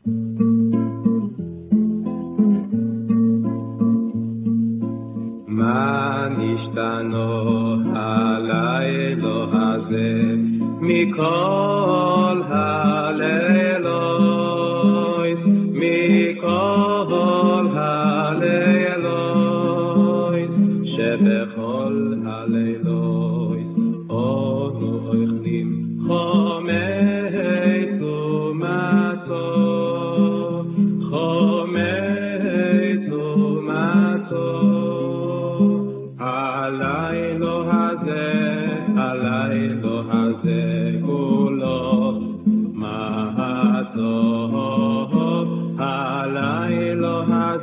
מה נשתנו הלילה הזה מכל הלילות, מכל הלילות, שבכל הלילות אנו אוכלים חומץ ומצות, חומץ ומצות. הלילה הזה כולו מה טוב, הלילה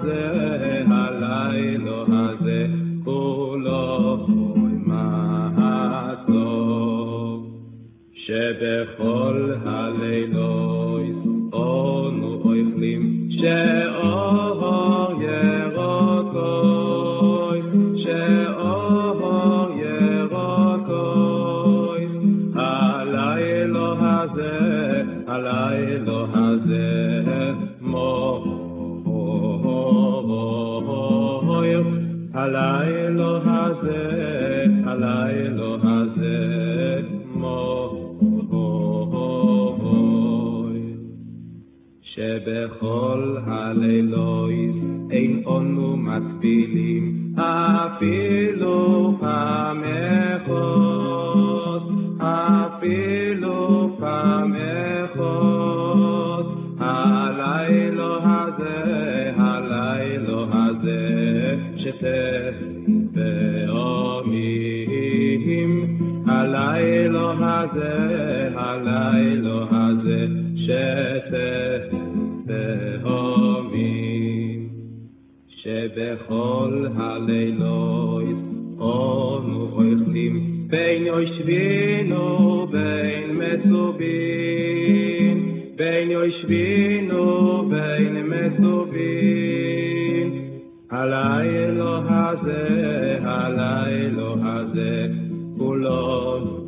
הזה כולו מה טוב, שבכל הלילות אנו אוכלים שאור ירקות, שאור ירקות. הלילה הזה מויר, הלילה הזה מויר, שבכל הלילות אין אנו מטבילים אפילו פעם אחת, אפילו פעם אחת. הלילה הזה שתף פעמים, הלילה הזה שתף פעמים, שבכל הלילות אנו אוכלים בין יושבינו בין מצובין, בין יושבינו בין מצובין. הלילה הזה כולו